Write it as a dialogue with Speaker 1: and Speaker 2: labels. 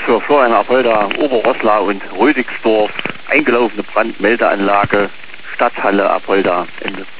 Speaker 1: für Florian Apolda, Oberrosslar und Rödigsdorf. Eingelaufene Brandmeldeanlage, Stadthalle Apolda, Ende.